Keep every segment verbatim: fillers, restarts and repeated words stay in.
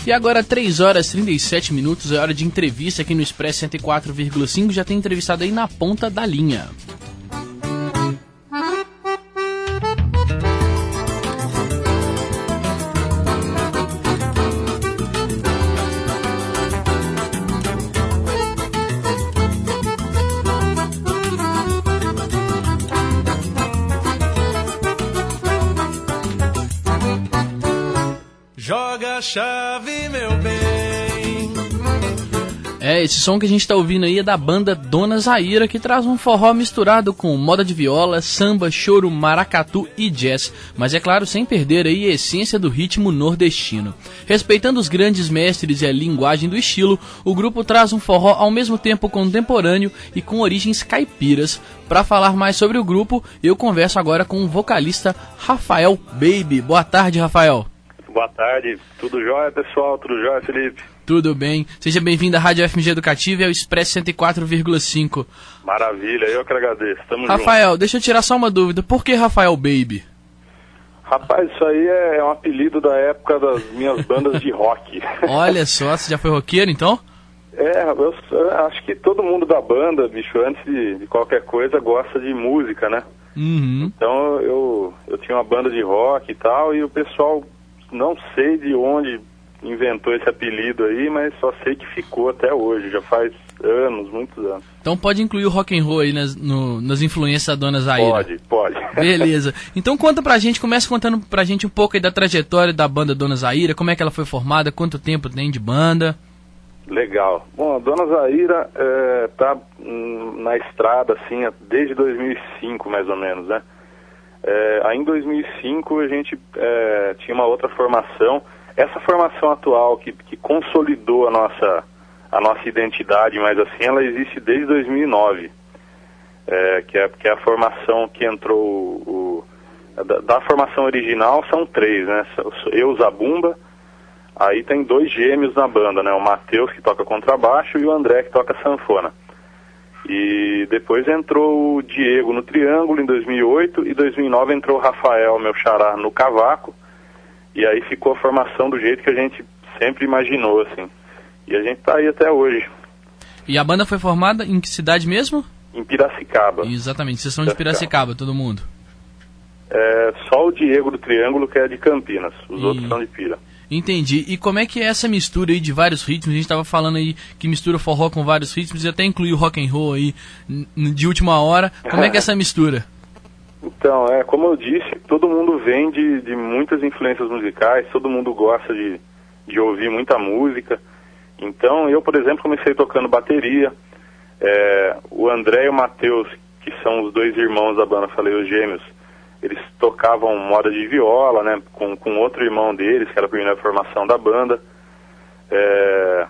E agora, três horas e trinta e sete minutos, é hora de entrevista aqui no Expresso cento e quatro vírgula cinco. Já tem entrevistado aí na ponta da linha. Joga a chave, meu bem. É, esse som que a gente tá ouvindo aí é da banda Dona Zaira, que traz um forró misturado com moda de viola, samba, choro, maracatu e jazz, mas é claro, sem perder aí a essência do ritmo nordestino. Respeitando os grandes mestres e a linguagem do estilo, o grupo traz um forró ao mesmo tempo contemporâneo e com origens caipiras. Para falar mais sobre o grupo, eu converso agora com o vocalista Rafael Baby. Boa tarde, Rafael. Boa tarde, tudo jóia, pessoal? Tudo jóia, Felipe? Tudo bem. Seja bem-vindo à Rádio F M G Educativa e ao Expresso cento e quatro vírgula cinco. Maravilha, eu que agradeço. Tamo Rafael, junto. deixa eu tirar só uma dúvida. Por que Rafael Baby? Rapaz, isso aí é um apelido da época das minhas bandas de rock. Olha só, você já foi roqueiro, então? É, eu, eu acho que todo mundo da banda, bicho, antes de, de qualquer coisa, gosta de música, né? Uhum. Então eu, eu tinha uma banda de rock e tal, e o pessoal... Não sei de onde inventou esse apelido aí, mas só sei que ficou até hoje, já faz anos, muitos anos. Então pode incluir o rock and roll aí nas, no, nas influências da Dona Zaira? Pode, pode. Beleza. Então conta pra gente, começa contando pra gente um pouco aí da trajetória da banda Dona Zaira, como é que ela foi formada, quanto tempo tem de banda? Legal. Bom, a Dona Zaira é, tá hum, na estrada, assim, desde dois mil e cinco, mais ou menos, né? É, aí em dois mil e cinco a gente é, tinha uma outra formação. Essa formação atual que, que consolidou a nossa, a nossa identidade, mas assim, ela existe desde dois mil e nove, é, que, é, que é a formação que entrou o, o, da, da formação original são três, né? Eu, Zabumba, aí tem dois gêmeos na banda, né? O Matheus, que toca contrabaixo, e o André, que toca sanfona. E depois entrou o Diego no triângulo em dois mil e oito, e em dois mil e nove entrou o Rafael, meu xará, no cavaco, e aí ficou a formação do jeito que a gente sempre imaginou, assim. E a gente tá aí até hoje. E a banda foi formada em que cidade mesmo? Em Piracicaba. Exatamente, vocês são de Piracicaba, todo mundo. É, só o Diego do triângulo que é de Campinas, os e... outros são de Pira. Entendi. E como é que é essa mistura aí de vários ritmos? A gente estava falando aí que mistura forró com vários ritmos e até inclui o rock and roll aí de última hora. Como é que é essa mistura? Então, é como eu disse, todo mundo vem de, de muitas influências musicais, todo mundo gosta de, de ouvir muita música. Então, eu, por exemplo, comecei tocando bateria. É, o André e o Matheus, que são os dois irmãos da banda, falei, os gêmeos, eles tocavam moda de viola, né, com, com outro irmão deles, que era a primeira formação da banda. É,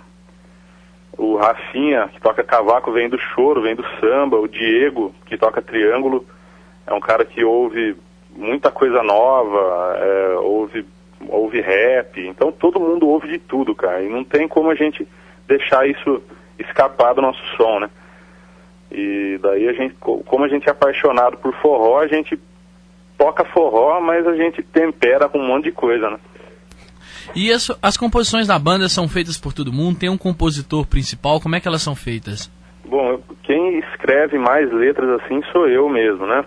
o Rafinha, que toca cavaco, vem do choro, vem do samba. O Diego, que toca triângulo, é um cara que ouve muita coisa nova, é, ouve, ouve rap. Então todo mundo ouve de tudo, cara, e não tem como a gente deixar isso escapar do nosso som, né. E daí a gente, como a gente é apaixonado por forró, a gente toca forró, mas a gente tempera com um monte de coisa, né? E as, as composições da banda são feitas por todo mundo? Tem um compositor principal? Como é que elas são feitas? Bom, quem escreve mais letras assim sou eu mesmo, né?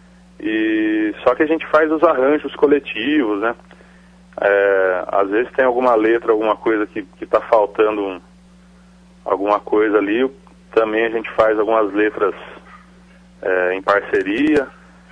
E só que a gente faz os arranjos coletivos, né? É, às vezes tem alguma letra, alguma coisa que, que tá faltando um, alguma coisa ali, também a gente faz algumas letras é, em parceria.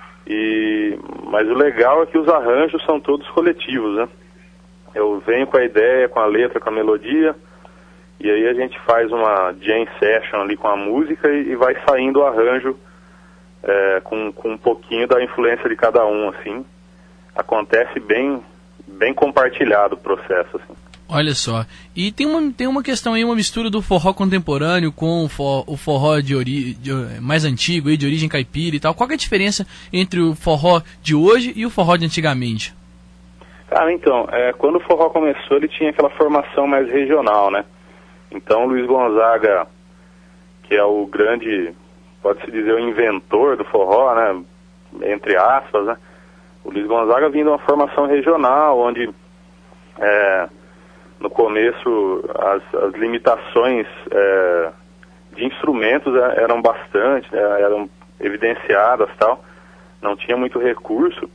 E, mas o legal é que os arranjos são todos coletivos, né? Eu venho com a ideia, com a letra, com a melodia, e aí a gente faz uma jam session ali com a música e, e vai saindo o arranjo é, com, com um pouquinho da influência de cada um, assim. Acontece bem, bem compartilhado o processo, assim. Olha só, e tem uma, tem uma questão aí, uma mistura do forró contemporâneo com o forró, o forró de ori, de, mais antigo, aí, de origem caipira e tal. Qual que é a diferença entre o forró de hoje e o forró de antigamente? Ah, então, é, quando o forró começou, ele tinha aquela formação mais regional, né? Então, Luiz Gonzaga, que é o grande, pode-se dizer, o inventor do forró, né? Entre aspas, né? O Luiz Gonzaga vinha de uma formação regional, onde... É, no começo as, as limitações é, de instrumentos eram bastante, né, eram evidenciadas, tal, não tinha muito recurso,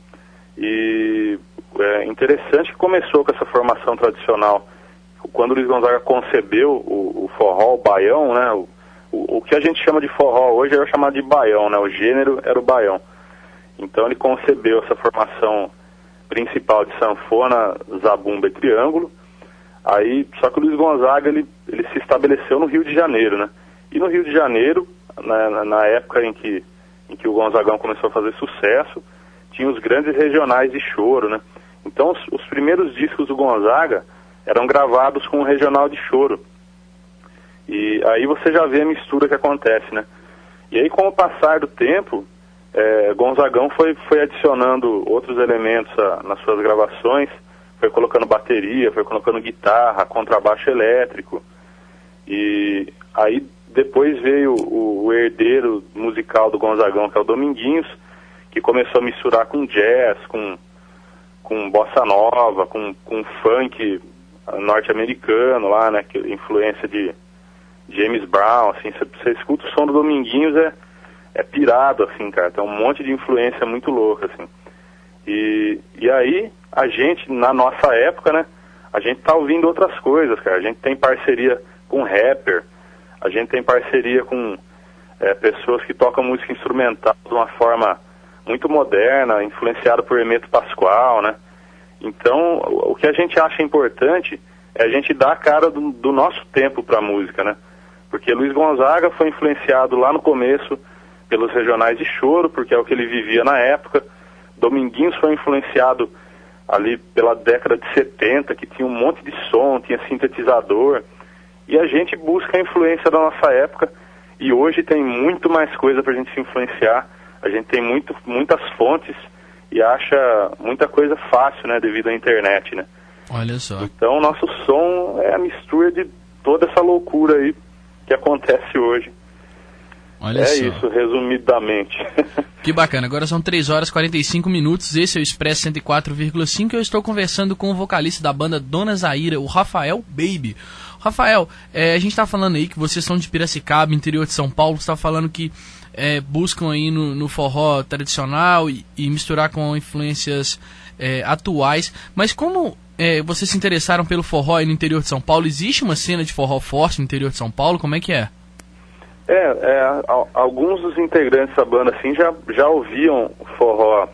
e é interessante que começou com essa formação tradicional. Quando o Luiz Gonzaga concebeu o, o forró, o baião, né, o, o, o que a gente chama de forró hoje era chamado de baião, né, o gênero era o baião. Então ele concebeu essa formação principal de sanfona, zabumba e triângulo. Aí, só que o Luiz Gonzaga ele, ele se estabeleceu no Rio de Janeiro, né? E no Rio de Janeiro, na, na época em que, em que o Gonzagão começou a fazer sucesso, tinha os grandes regionais de choro, né? Então os, os primeiros discos do Gonzaga eram gravados com o regional de choro. E aí você já vê a mistura que acontece, né? E aí, com o passar do tempo, É, Gonzagão foi, foi adicionando outros elementos a, nas suas gravações, foi colocando bateria, foi colocando guitarra, contrabaixo elétrico, e aí depois veio o, o herdeiro musical do Gonzagão, que é o Dominguinhos, que começou a misturar com jazz, com, com bossa nova, com, com funk norte-americano lá, né, que influência de James Brown, assim, você, você escuta o som do Dominguinhos, é é pirado, assim, cara, tem um monte de influência muito louca, assim. E, e aí, a gente, na nossa época, né, a gente tá ouvindo outras coisas, cara, a gente tem parceria com rapper, a gente tem parceria com é, pessoas que tocam música instrumental de uma forma muito moderna, influenciada por Hermeto Pascoal, né. Então, o que a gente acha importante é a gente dar a cara do, do nosso tempo pra música, né, porque Luiz Gonzaga foi influenciado lá no começo pelos regionais de choro, porque é o que ele vivia na época. Dominguinhos foi influenciado ali pela década de setenta, que tinha um monte de som, tinha sintetizador, e a gente busca a influência da nossa época, e hoje tem muito mais coisa pra gente se influenciar, a gente tem muito, muitas fontes, e acha muita coisa fácil, né, devido à internet, né. Olha só. Então, nosso som é a mistura de toda essa loucura aí que acontece hoje. Olha é só. Isso, resumidamente. Que bacana, agora são três horas e quarenta e cinco minutos, esse é o Expresso cento e quatro vírgula cinco, eu estou conversando com o vocalista da banda Dona Zaira, o Rafael Baby. Rafael, é, a gente está falando aí que vocês são de Piracicaba, interior de São Paulo, você está falando que é, buscam aí no, no forró tradicional e, e misturar com influências é, atuais, mas como é, vocês se interessaram pelo forró aí no interior de São Paulo? Existe uma cena de forró forte no interior de São Paulo? Como é que é? É, é, alguns dos integrantes da banda assim já, já ouviam forró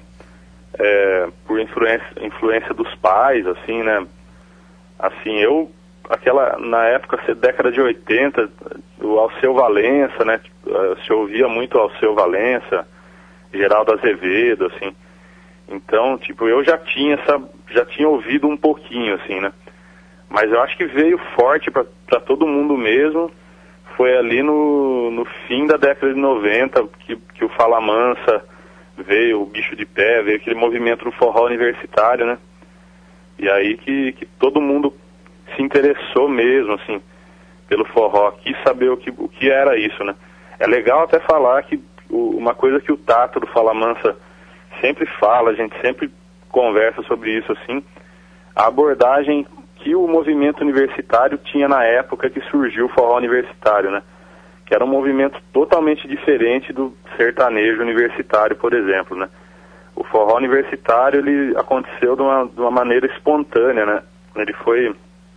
é, por influência, influência dos pais, assim, né? Assim, eu, aquela, na época, década de oitenta, o Alceu Valença, né? Se ouvia muito Alceu Valença, Geraldo Azevedo, assim. Então, tipo, eu já tinha essa, já tinha ouvido um pouquinho, assim, né? Mas eu acho que veio forte pra, pra todo mundo mesmo. Foi ali no, no fim da década de noventa que, que o Fala Mansa veio, o Bicho de Pé, veio aquele movimento do forró universitário, né? E aí que, que todo mundo se interessou mesmo, assim, pelo forró, quis saber o que, o que era isso, né? É legal até falar que o, uma coisa que o Tato do Fala Mansa sempre fala, a gente sempre conversa sobre isso, assim, a abordagem que o movimento universitário tinha na época que surgiu o forró universitário, né? Que era um movimento totalmente diferente do sertanejo universitário, por exemplo, né? O forró universitário, ele aconteceu de uma, de uma maneira espontânea, né? Ele foi...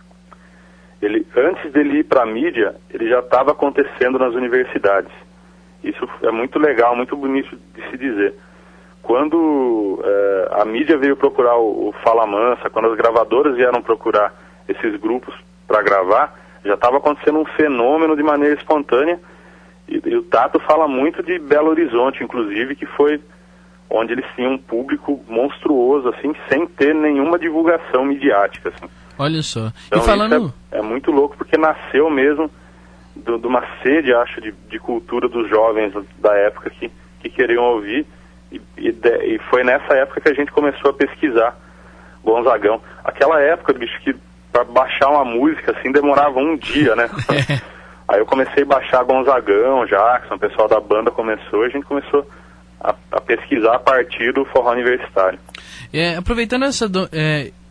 Ele, antes dele ir para a mídia, ele já estava acontecendo nas universidades. Isso é muito legal, muito bonito de se dizer. Quando é, a mídia veio procurar o, o Fala Mansa, quando as gravadoras vieram procurar esses grupos para gravar, já estava acontecendo um fenômeno de maneira espontânea, e, e o Tato fala muito de Belo Horizonte, inclusive, que foi onde eles tinham um público monstruoso, assim, sem ter nenhuma divulgação midiática, assim. Olha só. Então, e falando... é, é muito louco, porque nasceu mesmo do, de uma sede, acho, de, de cultura dos jovens da época que, que queriam ouvir, e, e, de, e foi nessa época que a gente começou a pesquisar Gonzagão. Aquela época, bicho, que para baixar uma música, assim, demorava um dia, né? Aí eu comecei a baixar Gonzagão, Jackson, o pessoal da banda começou, e a gente começou a, a pesquisar a partir do forró universitário. É, aproveitando essa, do, é,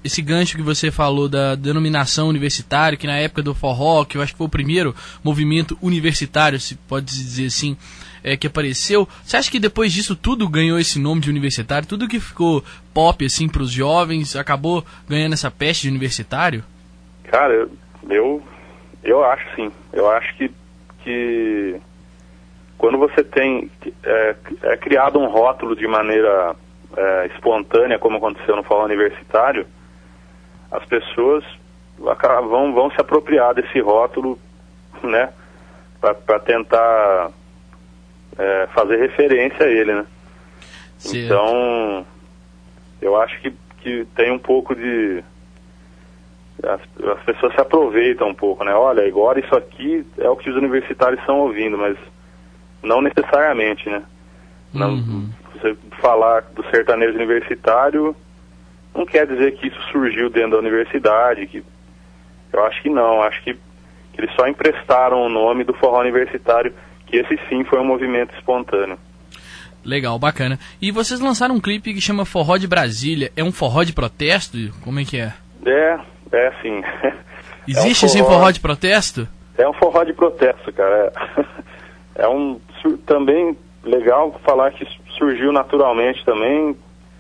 esse gancho que você falou da denominação universitária, que na época do forró, que eu acho que foi o primeiro movimento universitário, se pode dizer assim, é, que apareceu, você acha que depois disso tudo ganhou esse nome de universitário? Tudo que ficou pop assim para os jovens acabou ganhando essa peste de universitário? Cara, eu, eu, eu acho sim. Eu acho que, que quando você tem é, é criado um rótulo de maneira é, espontânea, como aconteceu no forró universitário, as pessoas vão, vão se apropriar desse rótulo, né, para tentar é, fazer referência a ele, né? Certo. Então, eu acho que, que tem um pouco de... As, as pessoas se aproveitam um pouco, né? Olha, agora isso aqui é o que os universitários estão ouvindo, mas não necessariamente, né? Não, uhum. Você falar do sertanejo universitário não quer dizer que isso surgiu dentro da universidade, que eu acho que não, acho que, que eles só emprestaram o nome do forró universitário, que esse sim foi um movimento espontâneo. Legal, bacana. E vocês lançaram um clipe que chama Forró de Brasília, é um forró de protesto? Como é que é? É, é sim. Existe é um forró, esse forró de protesto? É um forró de protesto, cara. É, é um também legal falar que surgiu naturalmente também.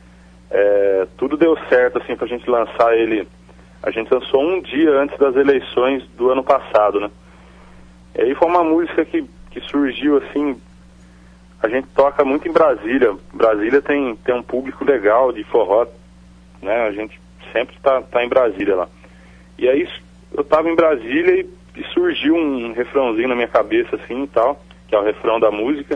É, tudo deu certo assim pra gente lançar ele. A gente lançou um dia antes das eleições do ano passado, né? E aí foi uma música que, que surgiu assim. A gente toca muito em Brasília. Brasília tem, tem um público legal de forró, né? A gente sempre tá, tá em Brasília lá. E aí eu tava em Brasília e, e surgiu um refrãozinho na minha cabeça assim e tal, que é o refrão da música.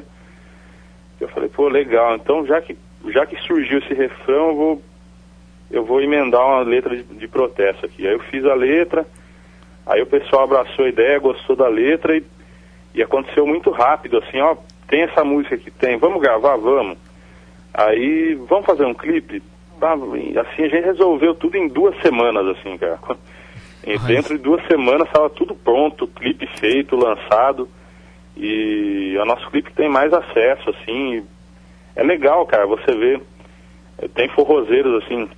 Eu falei, pô, legal, então já que, já que surgiu esse refrão, eu vou, eu vou emendar uma letra de, de protesto aqui. Aí eu fiz a letra, aí o pessoal abraçou a ideia, gostou da letra e, e aconteceu muito rápido, assim, ó, tem essa música aqui, tem, vamos gravar, vamos. Aí, vamos fazer um clipe? Assim, a gente resolveu tudo em duas semanas, assim, cara. E dentro de duas semanas estava tudo pronto, clipe feito, lançado. E o nosso clipe tem mais acesso, assim. É legal, cara, você vê. Tem forrozeiros, assim,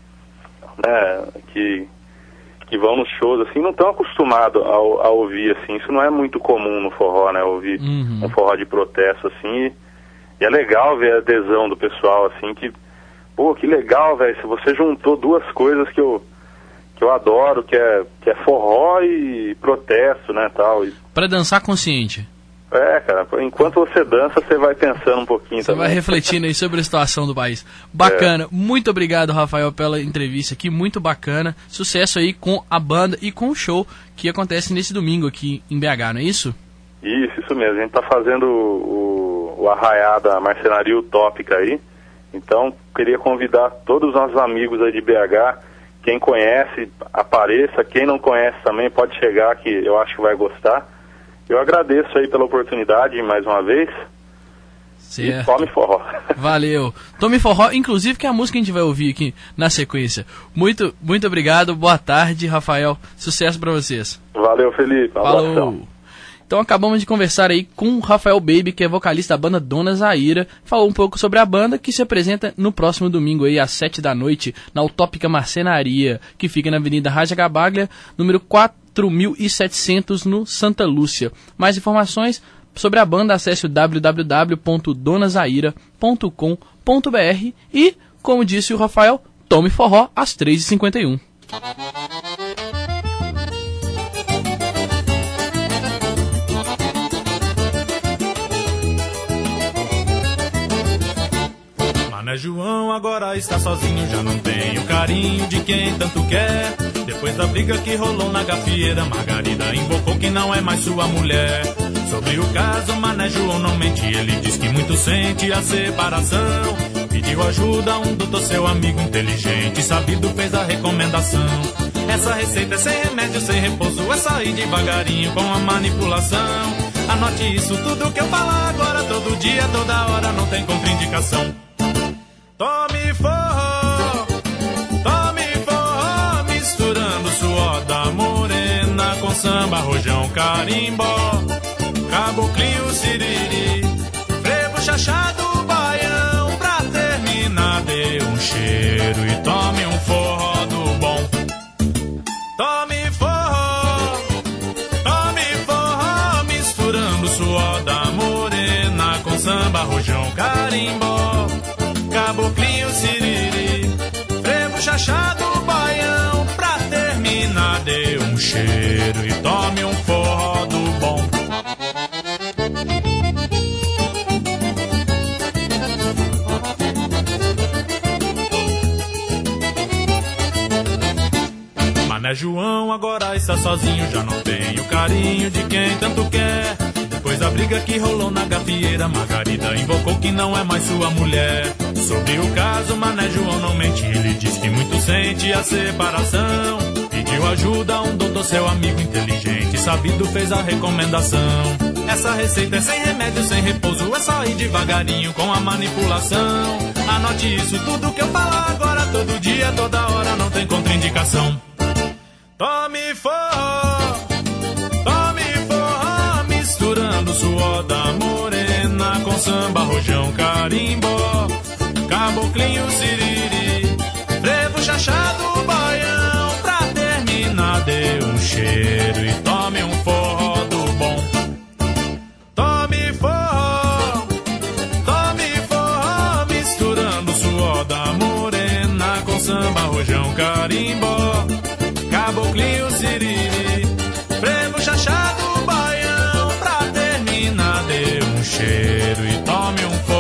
né, que, que vão nos shows, assim, não estão acostumados a, a ouvir, assim. Isso não é muito comum no forró, né, ouvir uhum. um forró de protesto, assim. E, e é legal ver a adesão do pessoal, assim, que... Pô, que legal, velho, se você juntou duas coisas que eu, que eu adoro, que é, que é forró e protesto, né, tal. E... Pra dançar consciente. É, cara, enquanto você dança, você vai pensando um pouquinho você também. Você vai refletindo aí sobre a situação do país. Bacana, é. Muito obrigado, Rafael, pela entrevista aqui, muito bacana. Sucesso aí com a banda e com o show que acontece nesse domingo aqui em B H, não é isso? Isso, isso mesmo, a gente tá fazendo o, o Arraiá da Marcenaria Utópica aí. Então, queria convidar todos os nossos amigos aí de B H, quem conhece, apareça, quem não conhece também pode chegar, que eu acho que vai gostar. Eu agradeço aí pela oportunidade mais uma vez. Certo. E tome forró. Valeu. Tome forró, inclusive que é a música que a gente vai ouvir aqui na sequência. Muito, muito obrigado, boa tarde, Rafael. Sucesso pra vocês. Valeu, Felipe. Um Falou. Abração. Então acabamos de conversar aí com o Rafael Baby, que é vocalista da banda Dona Zaira. Falou um pouco sobre a banda que se apresenta no próximo domingo aí às sete da noite na Utópica Marcenaria, que fica na Avenida Raja Gabaglia, número quatro mil e setecentos no Santa Lúcia. Mais informações sobre a banda, acesse o w w w ponto dona zaira ponto com ponto b r e, como disse o Rafael, tome forró às três e cinquenta e um. Mané João agora está sozinho, já não tem o carinho de quem tanto quer. Depois da briga que rolou na gafieira, Margarida invocou que não é mais sua mulher. Sobre o caso, Mané João não mente, ele diz que muito sente a separação. Pediu ajuda a um doutor, seu amigo inteligente, sabido fez a recomendação. Essa receita é sem remédio, sem repouso, é sair devagarinho com a manipulação. Anote isso, tudo que eu falar agora, todo dia, toda hora, não tem contraindicação. Tome forró, tome forró, misturando suor da morena com samba, rojão, carimbó, caboclinho, siriri, frevo, chachado, baião, pra terminar dê um cheiro e tome um forró do bom. Mané João agora está sozinho, já não tem o carinho de quem tanto quer. Depois da briga que rolou na gafieira, Margarida invocou que não é mais sua mulher. Sobre o caso, Mané João não mente, ele diz que muito sente a separação. Pediu ajuda a um doutor, seu amigo inteligente, sabido, fez a recomendação. Essa receita é sem remédio, sem repouso, é só ir devagarinho com a manipulação. Anote isso, tudo que eu falar agora, todo dia, toda hora, não tem contraindicação. Tome forró, tome forró, misturando o suor da morena com samba, rojão, carimbó, caboclinho, siriri, frevo, chachado, baião. Pra terminar, dê um cheiro e tome um forró do bom. Tome forró, tome forró, misturando o suor da morena com samba, rojão, carimbó, caboclinho, siriri, frevo, chachado, baião. Pra terminar, dê um cheiro e tome um forró.